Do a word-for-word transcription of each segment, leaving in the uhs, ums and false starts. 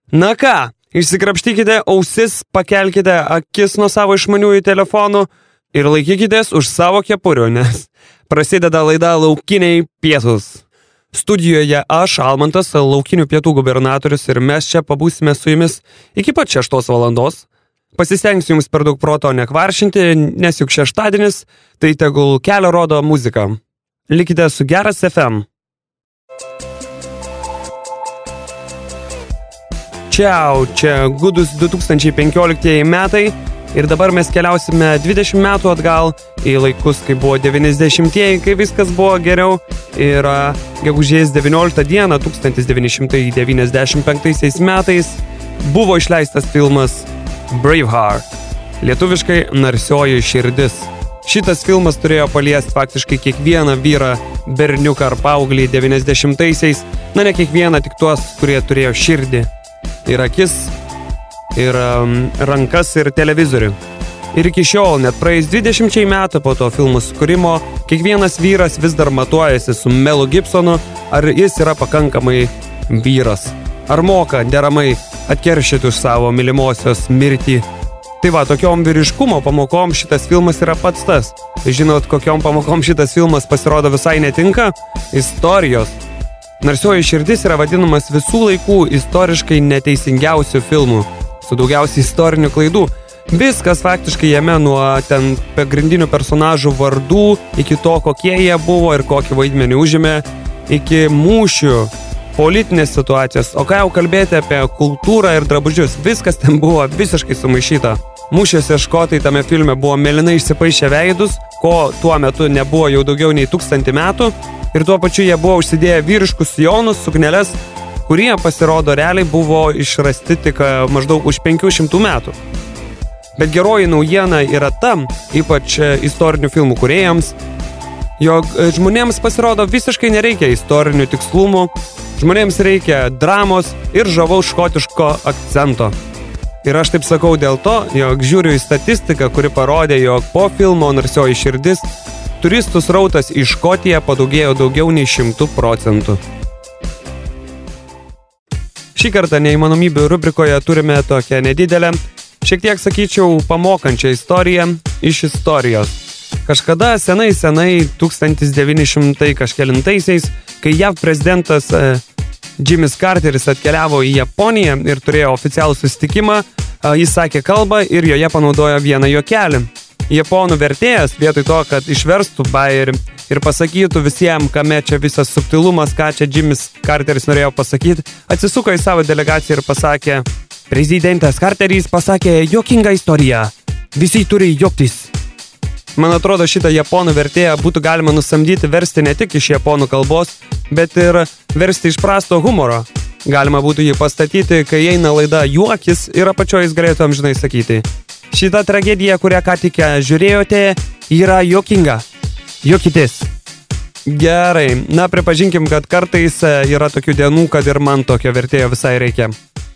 Na ką, išsikrapštykite ausis, pakelkite akis nuo savo išmaniųjų telefonų ir laikykitės už savo kepurių, nes prasideda laida Laukiniai pietūs. Studijoje aš, Almantas, Laukinių pietų gubernatorius, ir mes čia pabūsime su jumis iki pat šeštos valandos. Pasistengsiu jums per daug proto nekvaršinti, nes juk šeštadienis, tai tegul kelio rodo muzika. Likite su Geras F M. Čiau, čia gudus du tūkstančiai penkioliktieji metai ir dabar mes keliausime dvidešimt metų atgal į laikus, kai buvo devyniasdešimtieji, kai viskas buvo geriau. Ir gegužės devynioliktą dieną tūkstantis devyni šimtai devyniasdešimt penktaisiais metais buvo išleistas filmas Braveheart, lietuviškai Narsioji širdis. Šitas filmas turėjo paliesti faktiškai kiekvieną vyrą, berniuką ar paauglį devyniasdešimtaisiais, na ne kiekvieną, tik tuos, kurie turėjo širdį. Ir akis, ir um, rankas, ir televizorių. Ir iki šiol, net praėjus dvidešimčiai metų po to filmų sukūrimo, kiekvienas vyras vis dar matuojasi su Melu Gibsonu, ar jis yra pakankamai vyras. Ar moka deramai atkeršyti už savo mylimosios mirtį. Tai va, tokiom vyriškumo pamokom šitas filmas yra pats tas. Žinot, kokiom pamokom šitas filmas pasirodo visai netinka? Istorijos. Narsioji širdis yra vadinamas visų laikų istoriškai neteisingiausių filmų, su daugiausiai istorinių klaidų. Viskas faktiškai jame nuo ten pagrindinių personažų vardų, iki to, kokie jie buvo ir kokį vaidmenį užėmė, iki mūšių, politinės situacijos, o ką jau kalbėti apie kultūrą ir drabužius, viskas ten buvo visiškai sumaišyta. Mūšiuose škotai tame filme buvo mėlynai išsipaišę veidus, ko tuo metu nebuvo jau daugiau nei tūkstantį metų, ir tuo pačiu jie buvo užsidėję vyriškus sijonus, sukneles, kurie pasirodo realiai buvo išrasti tik maždaug už penkių šimtų metų. Bet geroji naujiena yra tam, ypač istorinių filmų kūrėjams, jog žmonėms pasirodo visiškai nereikia istorinių tikslumų, žmonėms reikia dramos ir žavaus škotiško akcento. Ir aš taip sakau dėl to, jog žiūriu į statistiką, kuri parodė, jog po filmo Narsioji širdis turistų srautas į Škotiją padaugėjo daugiau nei šimtų procentų. Šį kartą neįmanomybių rubrikoje turime tokią nedidelę, šiek tiek sakyčiau pamokančią istoriją iš istorijos. Kažkada senai senai tūkstantis devyni šimtai kažkelintaisiais, kai J A V prezidentas e, Jimmy's Carteris atkeliavo į Japoniją ir turėjo oficialų susitikimą, e, jis sakė kalbą ir joje panaudojo vieną juokelį. Japonų vertėjas vietoj to, kad išverstų bajerį ir pasakytų visiems, kame čia visas subtilumas, ką čia Jimmy's Carteris norėjo pasakyti, atsisuko į savo delegaciją ir pasakė: prezidentas Carteris pasakė juokingą istoriją. Visi turi juoktis. Man atrodo, šitą japonų vertėją būtų galima nusamdyti versti ne tik iš japonų kalbos, bet ir versti iš prasto humoro. Galima būtų jį pastatyti, kai eina laida Juokis ir apačioje jis galėtų amžinai sakyti: šita tragedija, kurią ką tik žiūrėjote, yra juokinga. Juokitės. Gerai, na pripažinkim, kad kartais yra tokių dienų, kad ir man tokio vertėjo visai reikia.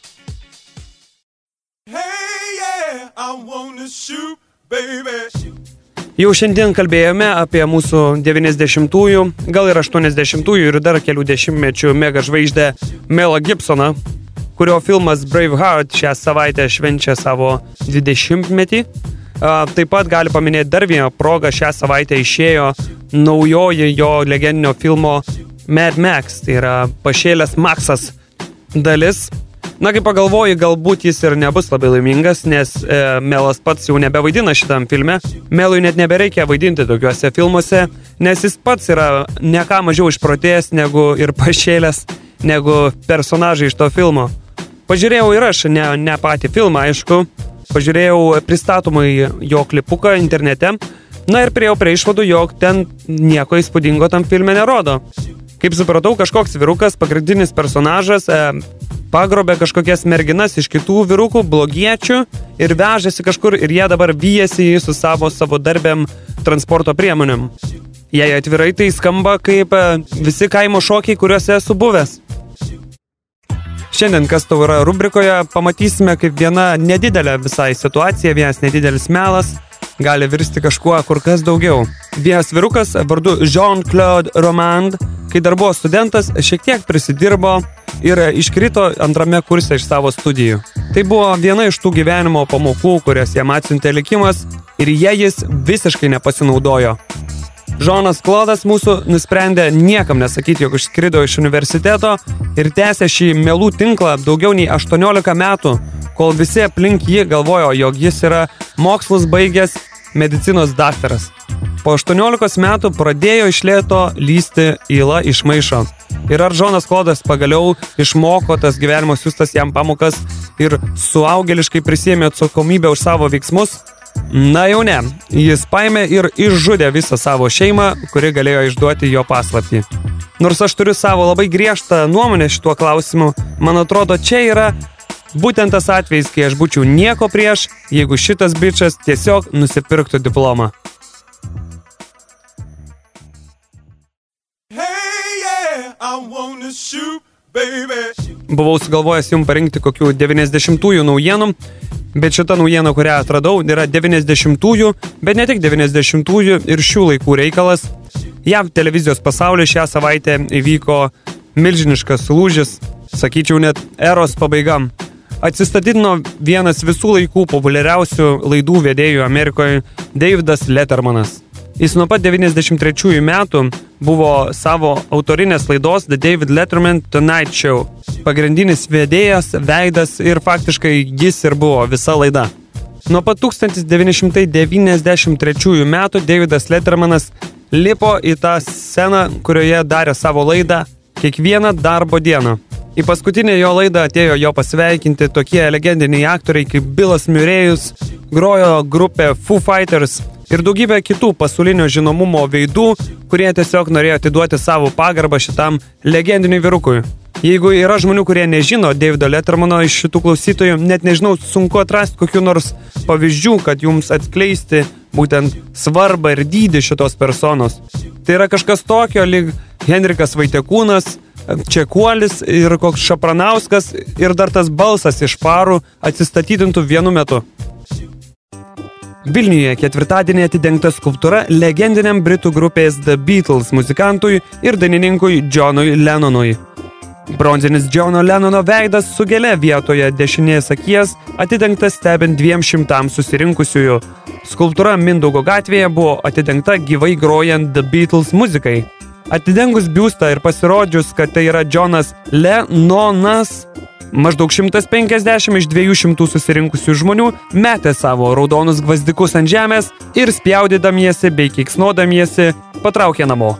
Hey, yeah, I wanna shoot, baby. Jau šiandien kalbėjome apie mūsų devyniasdešimtųjų, gal ir aštuoniasdešimtųjų ir dar kelių dešimtmečių mega žvaigždę Melą Gibsoną, kurio filmas Braveheart šią savaitę švenčia savo dvidešimtmetį. Taip pat gali paminėti dar vieną progą, šią savaitę išėjo naujoji jo legendinio filmo Mad Max, tai yra Pašėlęs Maksas dalis. Na, kai pagalvoji, galbūt jis ir nebus labai laimingas, nes e, Melas pats jau nebevaidina šitam filme. Melui net nebereikia vaidinti tokiuose filmuose, nes jis pats yra ne ką mažiau išprotėjęs negu ir pašėlęs, negu personažai iš to filmo. Pažiūrėjau ir aš, ne, ne patį filmą, aišku, pažiūrėjau pristatomai jo klipuką internete, na ir priejau prie išvadų, jog ten nieko įspūdingo tam filme nerodo. Kaip supratau, kažkoks vyrukas, pagrindinis personažas, e, pagrobė kažkokias merginas iš kitų vyrukų, blogiečių ir vežėsi kažkur ir jie dabar vyjasi jį su savo, savo darbėm transporto priemonėm. Jei atvirai, tai skamba kaip e, visi kaimo šokiai, kuriuose esu buvęs. Šiandien, kas tau yra rubrikoje, pamatysime kaip viena nedidelė visai situacija, vienas nedidelis melas gali virsti kažkuo kur kas daugiau. Vienas vyrukas vardu Jean-Claude Romand, kai dar buvo studentas, šiek tiek prisidirbo ir iškrito antrame kurse iš savo studijų. Tai buvo viena iš tų gyvenimo pamokų, kurias jam atsiuntė likimas ir jie jis visiškai nepasinaudojo. Žonas Klodas mūsų nusprendė niekam nesakyti, jog išskrido iš universiteto ir tęsė šį melų tinklą daugiau nei aštuoniolika metų, kol visi aplink jį galvojo, jog jis yra mokslus baigęs medicinos daktaras. Po aštuoniolikos metų pradėjo iš lėto lysti yla iš maišo. Ir ar Žonas Klodas pagaliau išmoko tas gyvenimo siųstas jam pamokas ir suaugėliškai prisėmė atsakomybę už savo veiksmus? Na jau ne, jis paėmė ir išžudė visą savo šeimą, kuri galėjo išduoti jo paslaptį. Nors aš turiu savo labai griežtą nuomonę šituo klausimu, man atrodo, čia yra būtent tas atvejis, kai aš būčiau nieko prieš, jeigu šitas bičas tiesiog nusipirktų diplomą. Hey, yeah, I wanna shoot, baby. Buvau sugalvojęs jums parinkti kokių devyniasdešimtųjų naujienų, bet šita naujiena, kurią atradau, yra devyniasdešimtųjų, bet ne tik devyniasdešimtųjų ir šių laikų reikalas. J A V televizijos pasaulyje šią savaitę įvyko milžiniškas lūžis, sakyčiau net eros pabaigam. Atsistatydino vienas visų laikų populiariausių laidų vedėjų Amerikoje, Davidas Lettermanas. Jis nuo pat devyniasdešimt trečiųjų metų buvo savo autorinės laidos The David Letterman Tonight Show. Pagrindinis vedėjas, veidas ir faktiškai jis ir buvo visa laida. Nuo pat tūkstantis devyni šimtai devyniasdešimt trečiųjų metų Davidas Lettermanas lipo į tą sceną, kurioje darė savo laidą kiekvieną darbo dieną. Į paskutinę jo laidą atėjo jo pasveikinti tokie legendiniai aktoriai kaip Billas Murrayus, grojo grupė Foo Fighters ir daugybė kitų pasaulinio žinomumo veidų, kurie tiesiog norėjo atiduoti savo pagarbą šitam legendiniui vyrukui. Jeigu yra žmonių, kurie nežino Davido Lettermano iš šitų klausytojų, net nežinau, sunku atrasti kokių nors pavyzdžių, kad jums atskleisti būtent svarbą ir dydį šitos personos. Tai yra kažkas tokio, lyg Henrikas Vaitekūnas, Čekuolis ir koks Šapranauskas ir dar tas balsas iš parų atsistatydintų vienu metu. Vilniuje ketvirtadienį atidengta skulptūra legendiniam britų grupės The Beatles muzikantui ir dainininkui Johnui Lennonui. Bronzinis Johno Lennono veidas su gėle vietoje dešinės akies atidengtas stebint dviem šimtam susirinkusiųjų. Skulptūra Mindaugo gatvėje buvo atidengta gyvai grojant The Beatles muzikai. Atidengus biustą ir pasirodžius, kad tai yra Johnas Lennonas, maždaug šimtas penkiasdešimt iš dviejų šimtų susirinkusių žmonių metė savo raudonus gvazdikus ant žemės ir spjaudydamiesi bei keiksnodamiesi patraukė namo.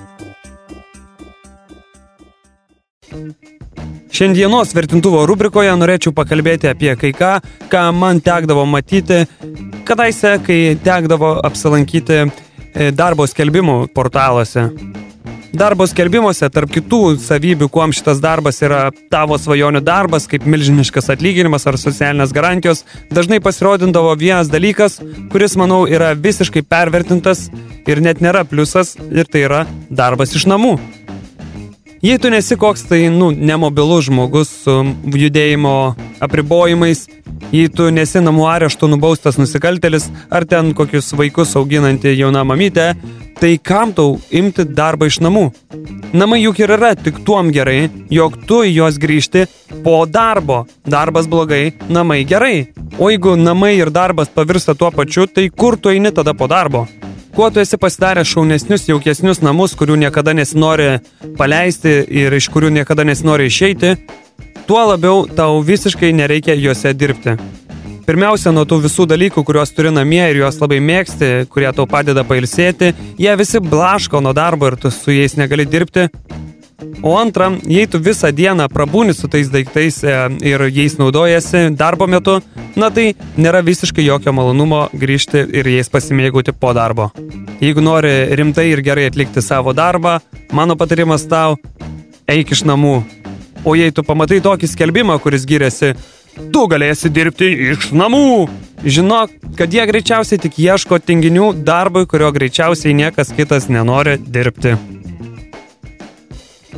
Šiandienos vertintuvo rubrikoje norėčiau pakalbėti apie kai ką, ką man tekdavo matyti, kadaise, kai tekdavo apsilankyti darbo skelbimų portaluose. Darbo skelbimuose, tarp kitų savybių, kuom šitas darbas yra tavo svajonių darbas, kaip milžiniškas atlyginimas ar socialinės garantijos, dažnai pasirodindavo vienas dalykas, kuris, manau, yra visiškai pervertintas ir net nėra pliusas, ir tai yra darbas iš namų. Jei tu nesi koks tai, nu, nemobilus žmogus su judėjimo apribojimais, jei tu nesi namų areštų nubaustas nusikaltelis, ar ten kokius vaikus auginanti jauna mamytė, tai kam tau imti darbą iš namų? Namai juk ir yra tik tuom gerai, jog tu į juos grįžti po darbo. Darbas blogai, namai gerai. O jeigu namai ir darbas pavirsta tuo pačiu, tai kur tu eini tada po darbo? Kuo tu esi pasidaręs šaunesnius, jaukesnius namus, kurių niekada nesinori paleisti ir iš kurių niekada nesinori išeiti, tuo labiau tau visiškai nereikia juose dirbti. Pirmiausia, nuo tų visų dalykų, kuriuos turi namie ir juos labai mėgsti, kurie tau padeda pailsėti, jie visi blaško nuo darbo ir tu su jais negali dirbti. O antra, jei tu visą dieną prabūni su tais daiktais ir jais naudojasi darbo metu, na tai nėra visiškai jokio malonumo grįžti ir jais pasimėgauti po darbo. Jeigu nori rimtai ir gerai atlikti savo darbą, mano patarimas tau, eik iš namų. O jei tu pamatai tokį skelbimą, kuris giriasi, tu galėsi dirbti iš namų. Žinok, kad jie greičiausiai tik ieško tinginių darbui, kurio greičiausiai niekas kitas nenori dirbti.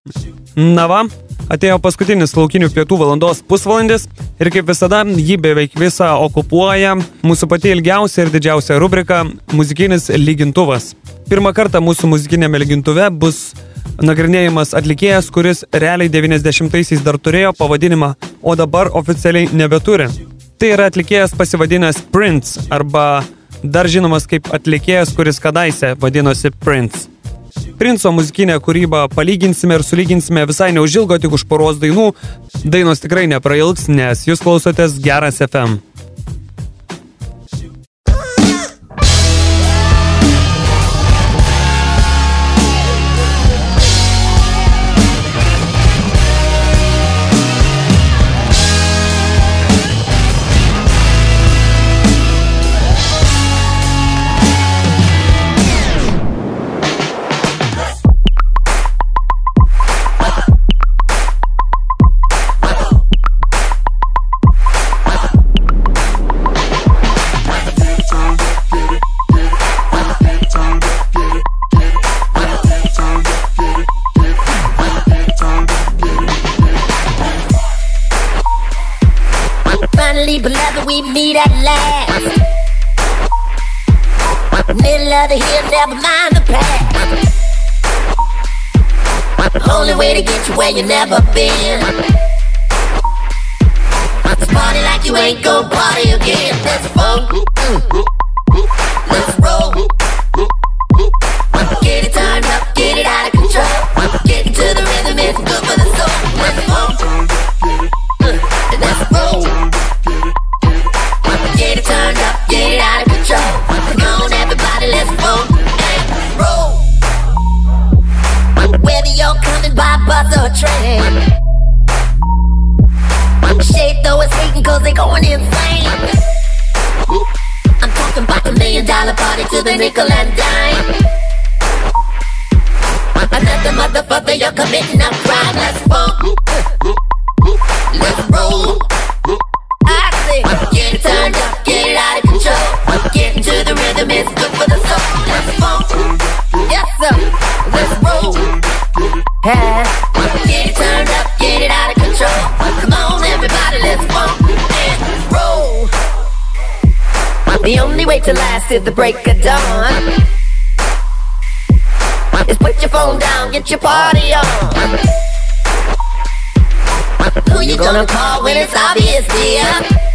Na va, atėjo paskutinis laukinių pietų valandos pusvalandis ir kaip visada jį beveik visą okupuoja mūsų pati ilgiausia ir didžiausia rubrika muzikinis lygintuvas. Pirmą kartą mūsų muzikinėme lygintuve bus nagrinėjimas atlikėjas, kuris realiai devyniasdešimtaisiais dar turėjo pavadinimą, o dabar oficialiai nebeturi. Tai yra atlikėjas pasivadinęs Prince arba dar žinomas kaip atlikėjas, kuris kadaise vadinosi Prince. Princo muzikinę kūrybą palyginsime ir sulyginsime visai neužilgo, tik už poros dainų. Dainos tikrai neprailgs, nes jūs klausotės Geras F M. Beloved, we meet at last. Middle of the hill, never mind the past. Only way to get you where you never been. Let's party like you ain't gon' party again. Let's roll, let's roll. Get it turned up, get it out of control. Get into the rhythm, it's good for the soul. Let's roll, let's roll. Get it turned up, get it out of control. Come on everybody, let's roll and roll. Whether you're coming by bus or train, shade though it's hating cause they going insane. I'm talking about the million dollar party to the nickel and dime. Another motherfucker, you're committing a crime. Let's roll, let's roll. I say, get it turned up, get it out of control. Get into the rhythm, it's good for the soul. Let's roll, yes sir, let's roll. Yeah. Get it turned up, get it out of control. Come on everybody, let's roll and roll. The only way to last is the break of dawn. Is put your phone down, get your party on. Who you gonna call when it's obvious, dear?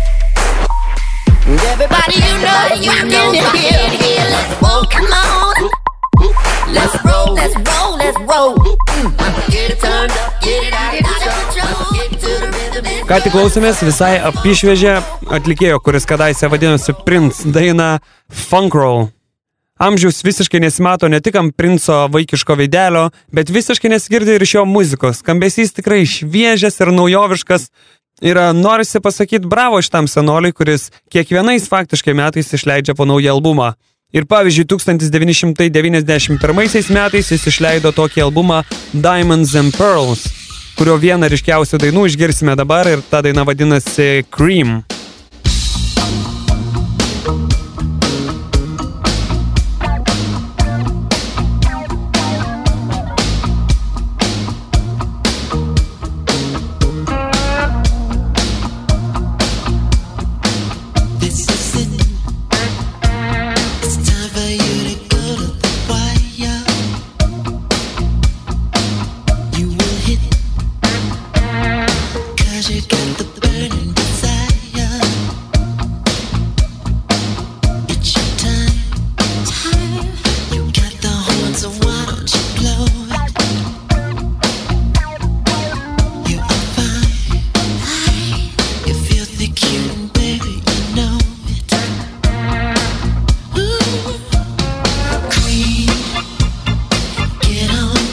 Everybody you know, you know, here, here. Let's roll, come on. Let's roll, let's roll, let's roll. Get it turned up, get it out of control. Get to the rhythm. Ką tik klausėmės visai apišviežę atlikėjo, kuris kadaise vadinosi Prince, dainą Funk Roll. Amžiaus visiškai nesimato ne tik ant Princo vaikiško veidelio, bet visiškai nesigirdi ir iš jo muzikos. Skambesys tikrai šviežias ir naujoviškas. Ir norisi pasakyti bravo šitam senoliui, kuris kiekvienais faktiškai metais išleidžia po naują albumą. Ir pavyzdžiui, tūkstantis devyni šimtai devyniasdešimt pirmaisiais metais jis išleido tokį albumą Diamonds and Pearls, kurio vieną ryškiausių dainų išgirsime dabar ir ta daina vadinasi Cream.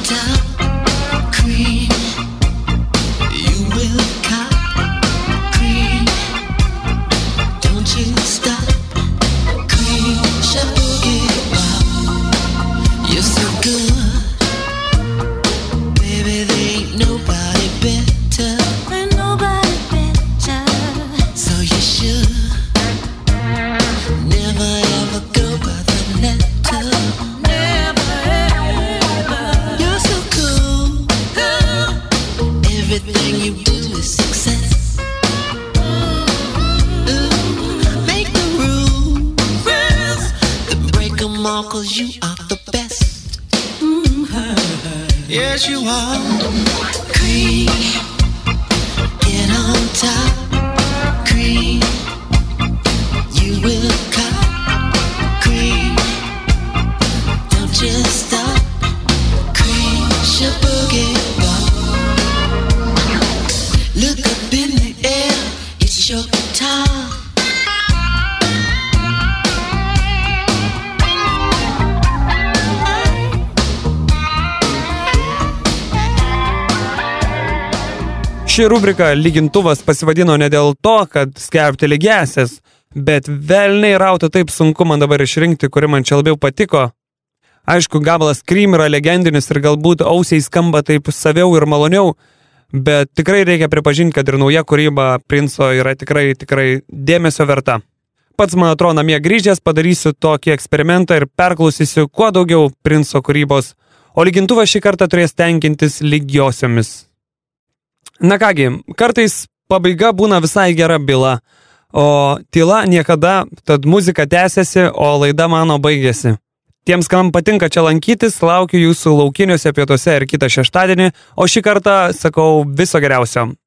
Cream. 'cause you are the best. Mm-hmm. Yes, you are. Cream, get on top. Cream, you will cop. Cream, don't just stop. Cream, your boogie ball. Look up in the air, it's your time. Ši rubrika lygintuvas pasivadino ne dėl to, kad skelbti lygiąsias, bet velniai rauti taip sunku man dabar išrinkti, kuri man čia labiau patiko. Aišku, gabalas Cream yra legendinis ir galbūt ausiai skamba taip saviau ir maloniau, bet tikrai reikia pripažinti, kad ir nauja kūryba Princo yra tikrai, tikrai dėmesio verta. Pats, man atrodo, namie grįžęs padarysiu tokį eksperimentą ir perklausysiu kuo daugiau Princo kūrybos, o lygintuvas šį kartą turės tenkintis lygiosiomis. Na kągi, kartais pabaiga būna visai gera byla, o tyla niekada, tad muzika tęsiasi, o laida mano baigėsi. Tiems, kam patinka čia lankytis, laukiu jūsų laukiniuose pietuose ir kitą šeštadienį, o šį kartą sakau viso geriausio.